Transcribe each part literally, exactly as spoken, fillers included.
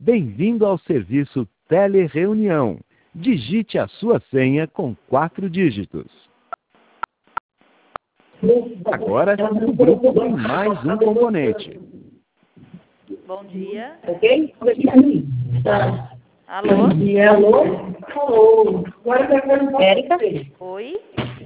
Bem-vindo ao serviço Telereunião. Digite a sua senha com quatro dígitos. Agora, o grupo tem mais um componente. Bom dia. Ok? Tá. Alô? Bom dia, alô? Alô. Agora eu quero Érica? Oi?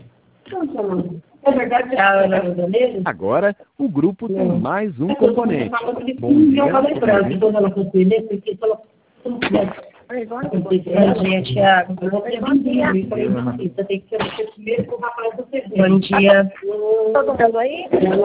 É verdade, a Ana Rosaneiro? Agora, o grupo tem mais um componente. Bom Bom dia, dia, lembrando, bem-vindo. quando ela fosse ler, porque ela... Bom dia, Tiago. Bom dia. Você tem que ser o primeiro com o rapaz do serviço. Bom dia. Todo mundo aí?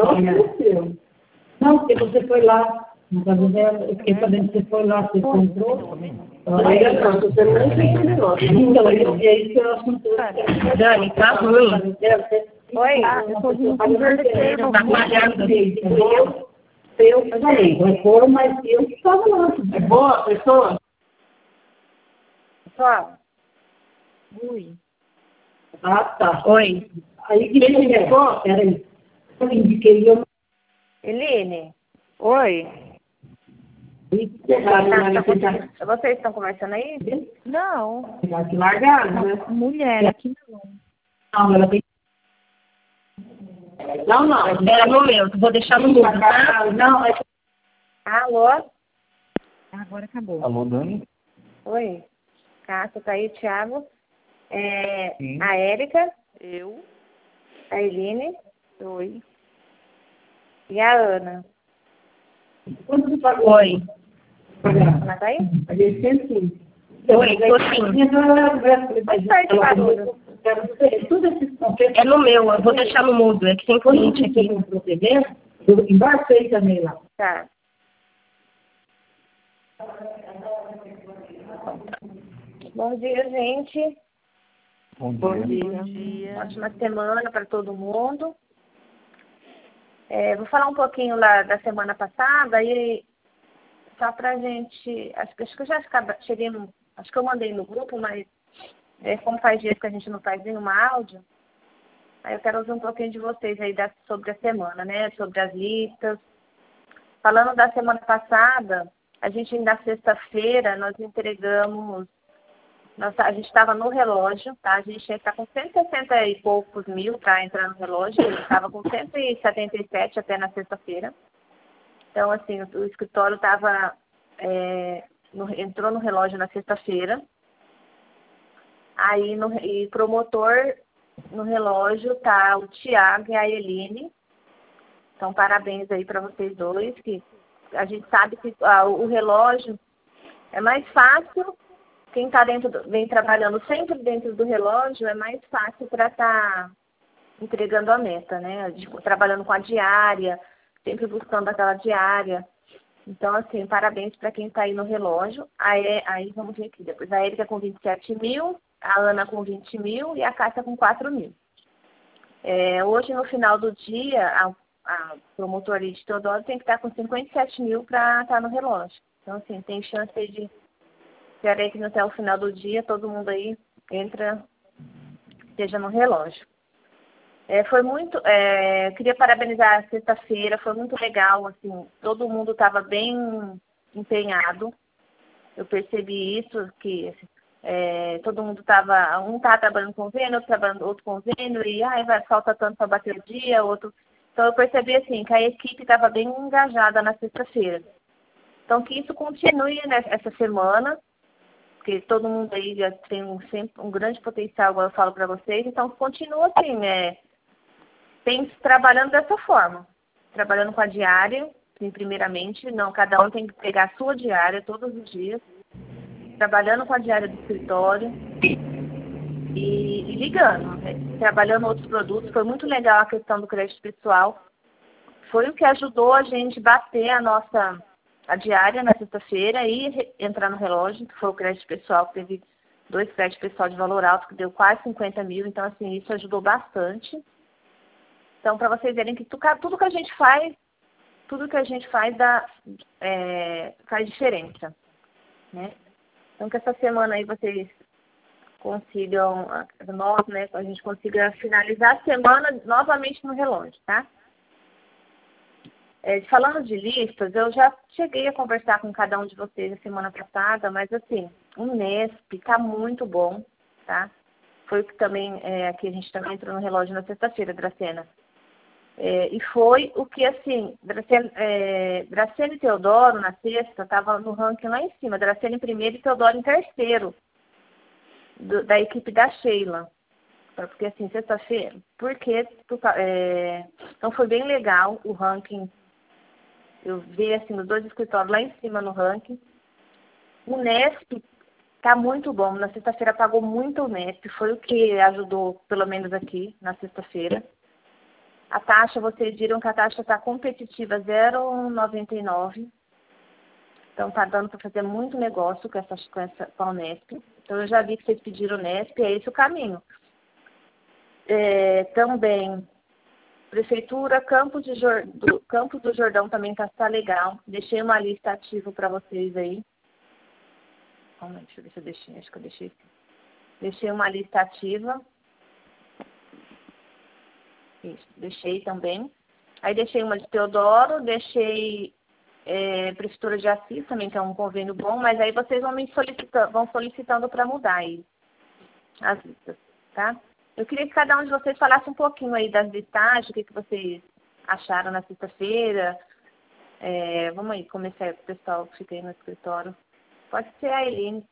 Não, porque você foi lá. Na casa dela, eu fiquei sabendo que você foi lá, você comprou. Aí, pronto, você não entende negócio. Então, é isso que eu acho. Dani, tá ruim. Oi? Eu tô conversando. Tá malhando. Eu, eu falei, vai pôr, mas eu estava lá. É boa pessoa? Pessoal? Oi. Ah, tá. Oi. Aí que ele chegou, peraí. Eu indiquei eu. Eline? Oi? Tá, vocês estão conversando aí? Não. Já te largaram, né? Mulher aqui não. Não, ela tem. Não, não. Era no meu. Vou deixar no mudo, tá? Não, é. Alô? Agora acabou. Alô, Dani? Oi? Cássio, tá aí, Thiago. É, Sim. a Érica. Eu. A Eline. Oi. E a Ana. Quando você pagou? Oi. Ana tá aí? A gente sempre. Oi, tô sim. Pode sair de barulho. É no meu, eu vou deixar no mudo, é que tem cliente aqui. Eu embarquei também lá. Tá. Bom dia, gente. Bom dia. Bom dia. Bom dia. Ótima semana para todo mundo. É, vou falar um pouquinho lá da semana passada e só pra gente. Acho, acho que eu já cheguei no. Acho que eu mandei no grupo, mas é, como faz dias que a gente não faz nenhuma áudio, aí eu quero ouvir um pouquinho de vocês aí da, sobre a semana, né? Sobre as listas. Falando da semana passada, a gente na sexta-feira nós entregamos. Nossa, a gente estava no relógio, tá? A gente tinha que estar com cento e sessenta e poucos mil para entrar no relógio. A gente estava com cento e setenta e sete até na sexta-feira. Então, assim, o, o escritório estava... É, no, entrou no relógio na sexta-feira. Aí, no, e promotor no relógio tá o Tiago e a Eline. Então, parabéns aí para vocês dois. Que a gente sabe que ah, o relógio é mais fácil... Quem está dentro, do, vem trabalhando sempre dentro do relógio, é mais fácil para estar tá entregando a meta, né? Tipo, trabalhando com a diária, sempre buscando aquela diária. Então, assim, parabéns para quem está aí no relógio. Aí, aí, vamos ver aqui depois. A Erika com vinte e sete mil, a Ana com vinte mil e a Cássia com quatro mil. É, hoje, no final do dia, a, a promotoria de Teodoro tem que estar tá com cinquenta e sete mil para estar tá no relógio. Então, assim, tem chance aí de... Esperei que até o final do dia todo mundo aí entra, esteja no relógio. É, foi muito, é, queria parabenizar a sexta-feira, foi muito legal, assim, todo mundo estava bem empenhado. Eu percebi isso, que é, todo mundo estava, um estava trabalhando com convênio, outro trabalhando outro convênio, e ai, vai, falta tanto para bater o dia, outro. Então eu percebi assim, que a equipe estava bem engajada na sexta-feira. Então que isso continue nessa semana. Porque todo mundo aí já tem um, sempre um grande potencial, igual eu falo para vocês, então continua assim, né? Tem, trabalhando dessa forma, trabalhando com a diária, primeiramente, não, cada um tem que pegar a sua diária todos os dias, trabalhando com a diária do escritório e, e ligando, né? Trabalhando outros produtos, foi muito legal a questão do crédito pessoal, foi o que ajudou a gente bater a nossa... a diária na sexta-feira e entrar no relógio, que foi o crédito pessoal, que teve dois créditos pessoal de valor alto, que deu quase cinquenta mil, então, assim, isso ajudou bastante. Então, para vocês verem que tudo que a gente faz, tudo que a gente faz dá, é, faz diferença, né? Então, que essa semana aí vocês consigam, nós, né, a gente consiga finalizar a semana novamente no relógio, tá? É, falando de listas, eu já cheguei a conversar com cada um de vocês na semana passada, mas assim, o Nesp está muito bom, tá? Foi o que também, é, que a gente também entrou no relógio na sexta-feira, Dracena. É, e foi o que, assim, Dracena, é, Dracena e Teodoro, na sexta, estavam no ranking lá em cima. Dracena em primeiro e Teodoro em terceiro, do, da equipe da Sheila. Porque, assim, sexta-feira, porque, é, então foi bem legal o ranking. Eu vi, assim, os dois escritórios lá em cima no ranking. O Nesp está muito bom. Na sexta-feira pagou muito o Nesp. Foi o que ajudou, pelo menos aqui, na sexta-feira. A taxa, vocês viram que a taxa está competitiva, zero vírgula noventa e nove. Então, está dando para fazer muito negócio com, essa, com, essa, com a Unesp. Então, eu já vi que vocês pediram Unesp, é esse o caminho. É, também... Prefeitura, Campo, de Jor... do... Campo do Jordão também está tá legal. Deixei uma lista ativa para vocês aí. Calma, deixa eu ver se eu deixei. Acho que eu deixei. Deixei uma lista ativa. Isso, deixei também. Aí deixei uma de Teodoro, deixei é, Prefeitura de Assis também, que é um convênio bom, mas aí vocês vão me solicitando, vão solicitando para mudar aí as listas, tá? Eu queria que cada um de vocês falasse um pouquinho aí das listagens, o que, que vocês acharam na sexta-feira. É, vamos aí, começar com o pessoal que fica aí no escritório. Pode ser a Eline.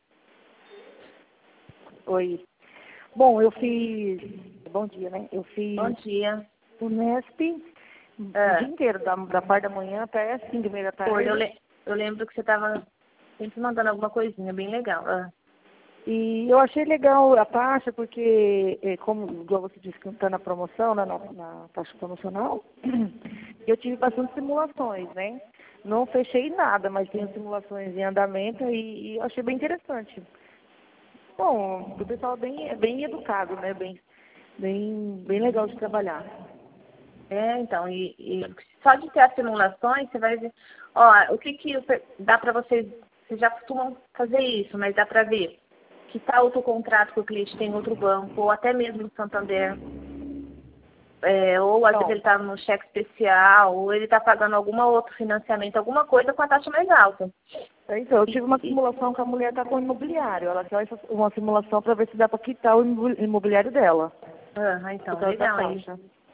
Oi. Bom, eu fiz... Bom dia, né? Eu fiz Bom dia. o Nesp Ah. o dia inteiro, da, da parte da manhã até as cinco e meia da tarde. Foi, eu, le eu lembro que você estava sempre mandando alguma coisinha bem legal. Ah. E eu achei legal a taxa, porque, como igual você disse que está na promoção, né, na, na taxa promocional, eu tive bastante simulações, né? Não fechei nada, mas tinha simulações em andamento e, e eu achei bem interessante. Bom, o pessoal é bem, é bem educado, né? Bem, bem, bem legal de trabalhar. É, então, e, e só de ter as simulações, você vai ver, ó, o que que dá para vocês, vocês já costumam fazer isso, mas dá para ver que tal outro contrato que o cliente tem em outro banco, ou até mesmo no Santander, é, ou às vezes ele está no cheque especial, ou ele está pagando algum outro financiamento, alguma coisa com a taxa mais alta. Então, eu tive uma simulação que a mulher está com o imobiliário. Ela fez uma simulação para ver se dá para quitar o imobiliário dela. Ah, então, legal aí.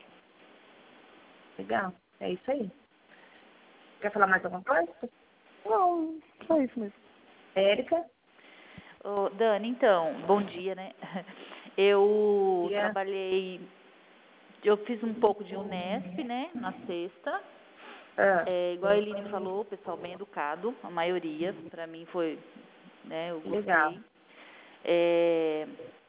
Legal, é isso aí. Quer falar mais alguma coisa? Não, só isso mesmo. Érica? Ô, Dani, então, bom dia, né? Eu dia. trabalhei, eu fiz um pouco de Unesp, né, na sexta. Ah. É, igual a Eline falou, o pessoal bem educado, a maioria, para mim foi, né, eu gostei. Legal. É,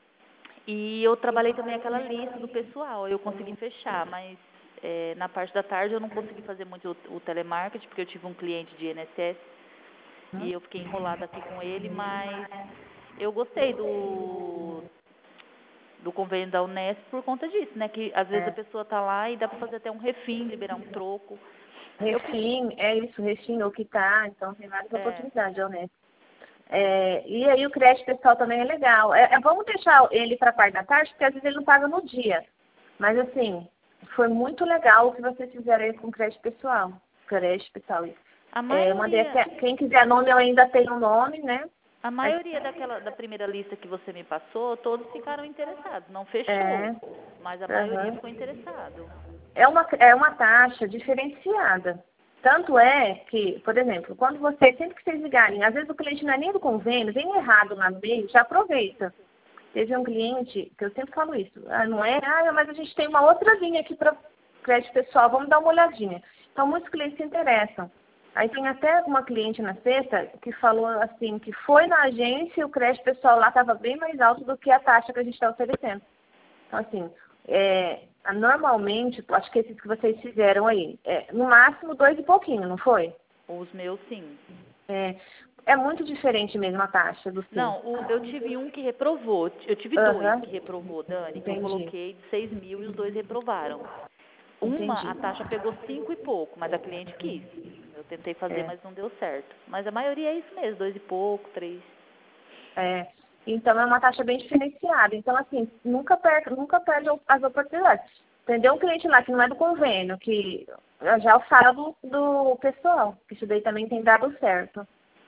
e eu trabalhei também aquela lista do pessoal, eu consegui fechar, mas é, na parte da tarde eu não consegui fazer muito o, o telemarketing, porque eu tive um cliente de I N S S hum. e eu fiquei enrolada aqui com ele, mas eu gostei do, do convênio da Unesp por conta disso, né, que às vezes é. a pessoa tá lá e dá para fazer até um refim, liberar um troco. Refim, é isso, refim ou quitar, então tem várias É. oportunidades, honesto. É, e aí o crédito pessoal também é legal. É, é, vamos deixar ele para a parte da tarde, porque às vezes ele não paga no dia. Mas assim, foi muito legal o que vocês fizeram aí com o crédito pessoal. Crédito pessoal, isso. A maioria... É, mandei até, quem quiser nome, eu ainda tenho um nome, né? A maioria daquela, da primeira lista que você me passou, todos ficaram interessados. Não fechou, É. mas a Uhum. maioria ficou interessado. É uma, é uma taxa diferenciada. Tanto é que, por exemplo, quando vocês, sempre que vocês ligarem, às vezes o cliente não é nem do convênio, vem errado lá no meio, já aproveita. Teve um cliente, que eu sempre falo isso, ah, não é? Ah, mas a gente tem uma outra linha aqui para crédito pessoal, vamos dar uma olhadinha. Então, muitos clientes se interessam. Aí tem até uma cliente na sexta que falou assim, que foi na agência e o crédito pessoal lá estava bem mais alto do que a taxa que a gente está oferecendo. Então, assim, é, normalmente, acho que esses que vocês fizeram aí, é, no máximo dois e pouquinho, não foi? Os meus, sim. É, é muito diferente mesmo a taxa do sim. Não, o, eu tive um que reprovou. Eu tive Uhum. dois que reprovou, Dani. Que eu Entendi. coloquei de seis mil e os dois reprovaram. Uma, Entendi. a taxa pegou cinco e pouco, mas a cliente quis. Eu tentei fazer, É. mas não deu certo. Mas a maioria é isso mesmo, dois e pouco, três. É, então é uma taxa bem diferenciada. Então, assim, nunca perde, nunca perde as oportunidades. Entendeu? Um cliente lá que não é do convênio, que eu já falo do, do pessoal, que isso daí também tem dado certo.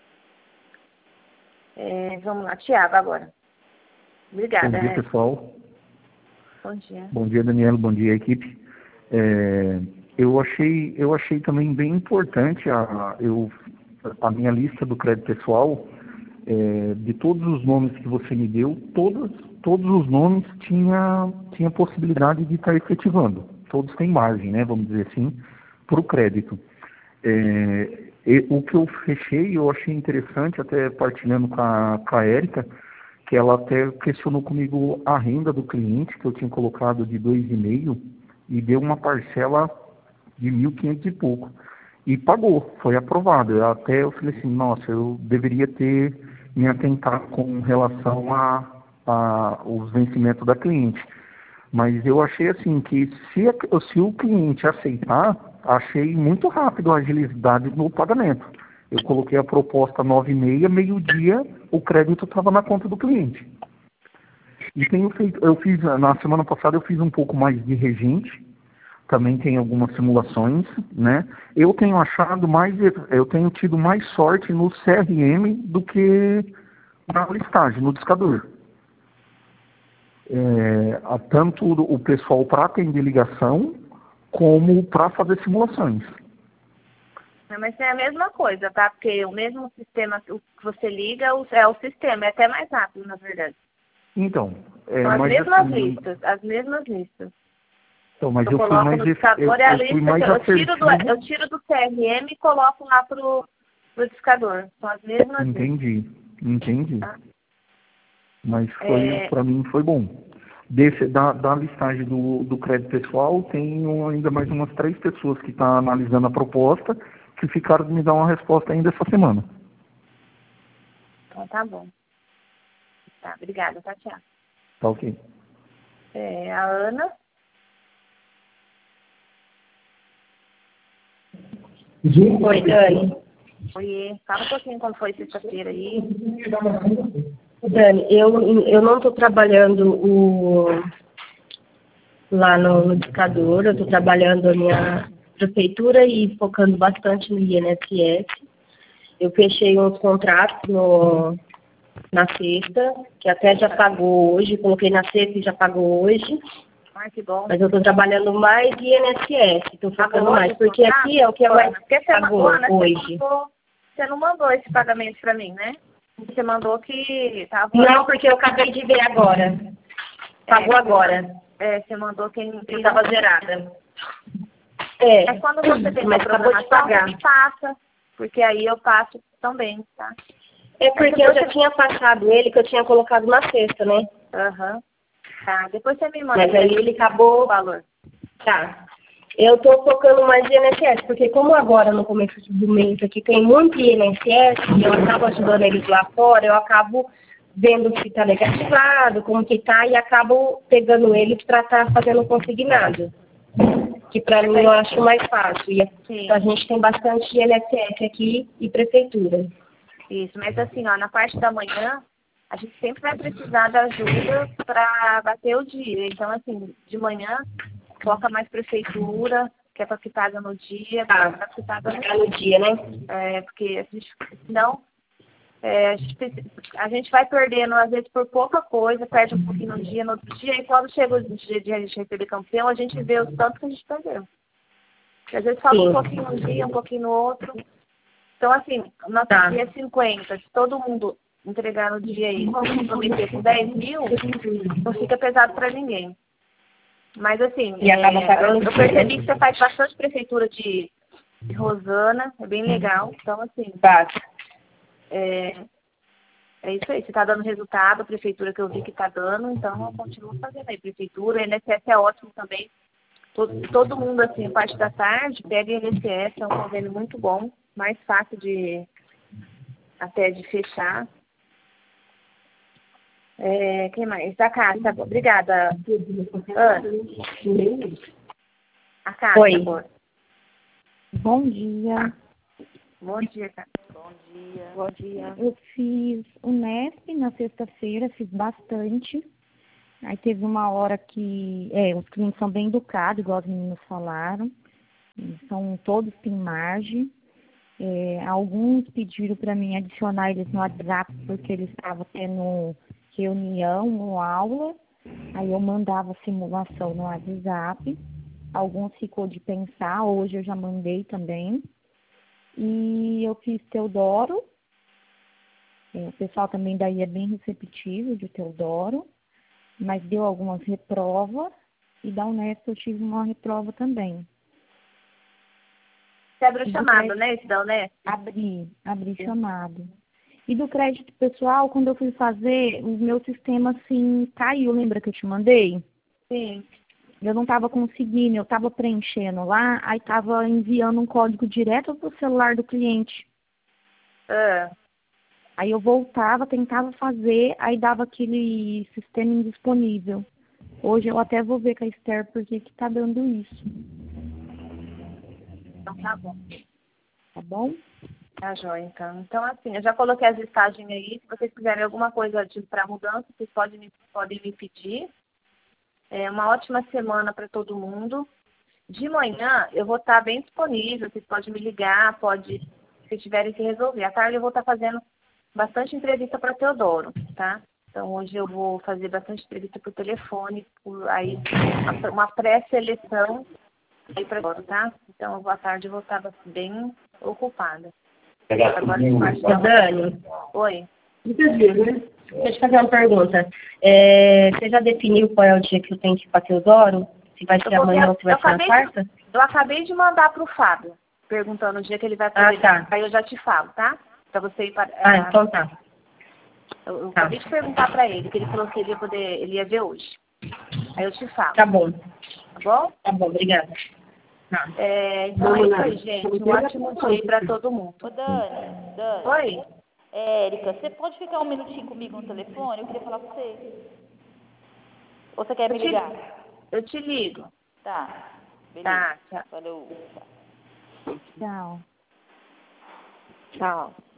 É, vamos lá, Tiago, agora. Obrigada. Bom dia, né? pessoal. Bom dia. Bom dia, Daniela. Bom dia, equipe. É, eu, achei, eu achei também bem importante a, eu, a minha lista do crédito pessoal. É, de todos os nomes que você me deu, todos, todos os nomes tinha, tinha possibilidade de estar efetivando. Todos têm margem, né, vamos dizer assim, para o crédito. É, e, o que eu fechei, eu achei interessante, até partilhando com a, com a Érica, que ela até questionou comigo a renda do cliente, que eu tinha colocado de dois vírgula cinco, e deu uma parcela de mil e quinhentos e pouco. E pagou, foi aprovado. Eu até eu falei assim, nossa, eu deveria ter me atentado com relação a, a os vencimentos da cliente. Mas eu achei assim que se, se o cliente aceitar, achei muito rápido a agilidade no pagamento. Eu coloquei a proposta nove e meia, meio-dia, o crédito estava na conta do cliente. E tenho feito, eu fiz, na semana passada eu fiz um pouco mais de regente, também tem algumas simulações, né? Eu tenho achado mais, eu tenho tido mais sorte no C R M do que na listagem, no discador. É, tanto o pessoal para atender ligação, como para fazer simulações. Não, mas é a mesma coisa, tá? Porque o mesmo sistema que você liga é o sistema, é até mais rápido, na verdade. Então, é, São as mas mesmas assim, listas, as mesmas listas. Então, mas eu, eu fui coloco mais, no discador, eu, é a eu fui lista mais que eu tiro, do, assertivo. eu tiro do C R M e coloco lá pro, pro discador. São as mesmas listas. Entendi, entendi. Tá? Mas foi, É... para mim foi bom. Desse, da, da listagem do, do crédito pessoal, tenho ainda mais umas três pessoas que estão analisando a proposta, que ficaram de me dar uma resposta ainda essa semana. Então tá bom. Tá, obrigada, tá, Tiago. Tá ok. É, a Ana. Oi, Dani. Oi, fala um pouquinho como foi sexta-feira aí. Dani, eu, eu não estou trabalhando o, lá no, no discador, eu estou trabalhando a minha prefeitura e focando bastante no I N S S. Eu fechei uns contratos no, na sexta, que até já pagou hoje, coloquei na sexta e já pagou hoje. Ai, que bom. Mas eu estou trabalhando mais I N S S, estou focando Pagou mais, hoje, porque tá? aqui é o que é mais Porque você pagou mandou, né? hoje. Você, mandou, você não mandou esse pagamento para mim, né? Você mandou que tava... Não, porque eu acabei de ver agora. Pagou é, agora. É, você mandou quem... quem Eu estava não... zerada. É, É quando você tem uma mas acabou de programação, pagar. você me passa, porque aí eu passo também, tá? É porque eu já tinha passado ele, que eu tinha colocado na sexta, né? Aham. Uhum. Tá, depois você me manda. Mas aí ele acabou... o valor. Tá. Eu estou focando mais em I N S S, porque como agora no começo do mês aqui tem muito I N S S, eu acabo ajudando eles lá fora, eu acabo vendo se está negativado, como que tá, e acabo pegando eles para estar tá fazendo consignado. Que para mim eu acho mais fácil. E a gente tem bastante I N S S aqui e prefeitura. Isso, mas assim, ó, na parte da manhã, a gente sempre vai precisar da ajuda para bater o dia. Então, assim, de manhã, foca mais prefeitura, que é para que paga no dia, Tá, para que paga no, no dia, né? É, porque a gente, senão, é, a, gente, a gente vai perdendo, às vezes, por pouca coisa, perde um pouquinho no dia, no outro dia, e quando chega o dia de a gente receber campeão, a gente vê o tanto que a gente perdeu. Porque às vezes falta um pouquinho num dia, um pouquinho no outro. Então, assim, nosso tá. dia é cinquenta, se todo mundo entregar no dia aí, comprometer com dez mil, não fica pesado para ninguém. Mas, assim, e é, eu, eu percebi que você faz bastante prefeitura de, de Rosana, é bem legal. Então, assim, tá. é, é isso aí. Você está dando resultado, a prefeitura que eu vi que está dando, então eu continuo fazendo aí. Prefeitura, I N S S é ótimo também. Todo, todo mundo, assim, a parte da tarde, pega I N S S, é um convênio muito bom, mais fácil de até de fechar. É, quem mais? A Cássia, obrigada. Ana. A Cássia. Oi. Agora. Bom dia. Bom dia, Cássia. Bom dia. Bom dia. Eu fiz o Nesp na sexta-feira, fiz bastante. Aí teve uma hora que, é, os clientes são bem educados, igual os meninos falaram, são todos têm margem. É, alguns pediram para mim adicionar eles no WhatsApp porque eles estavam tendo reunião ou aula, aí eu mandava simulação no WhatsApp. Alguns ficou de pensar, hoje eu já mandei também. E eu fiz Teodoro, é, o pessoal também daí é bem receptivo de Teodoro, mas deu algumas reprovas, e da Unesp eu tive uma reprova também. Você abriu o E do chamado, crédito- né, esse da Unesp? Abri, abri chamado. E do crédito pessoal, quando eu fui fazer, o meu sistema, assim, caiu, lembra que eu te mandei? Sim. Eu não estava conseguindo, eu estava preenchendo lá, aí estava enviando um código direto para o celular do cliente. Ah, Aí eu voltava, tentava fazer, aí dava aquele sistema indisponível. Hoje eu até vou ver com a Esther por que que tá dando isso, então tá bom. tá bom? Tá joia, então. Então, assim, eu já coloquei as listagens aí. Se vocês quiserem alguma coisa para mudança, vocês podem me, podem me pedir. É uma ótima semana para todo mundo. De manhã eu vou estar bem disponível, vocês podem me ligar, pode, se tiverem que resolver. À tarde eu vou estar fazendo bastante entrevista para Teodoro, tá? Então hoje eu vou fazer bastante entrevista por telefone, por aí uma- uma pré-seleção aí para Teodoro, tá? Então à tarde eu vou estar bem ocupada. Agora, Ô, Dani, oi. deixa eu te fazer uma pergunta. É, você já definiu qual é o dia que eu tenho que ir para Teodoro? Se vai ser Eu vou ver- amanhã ou se vai eu ser na acabei quarta? Eu acabei de mandar para o Fábio, perguntando o dia que ele vai poder. Ah, tá. Aí eu já te falo, tá? Para você ir para. Ah, então tá. Eu, eu Tá. acabei de perguntar para ele, que ele falou que ele ia poder, ele ia ver hoje. Aí eu te falo, Tá bom. tá bom? Tá bom, obrigada. Tá. É, então é isso aí, gente. Um ótimo dia para todo mundo. Ô, Dani, Dani. Oi? É, Érica, você pode ficar um minutinho comigo no telefone? Eu queria falar com você. Ou você quer me Eu te, ligar? eu te ligo. Tá. Beleza. Tá, tchau. Valeu. Tchau. Tchau. Tchau.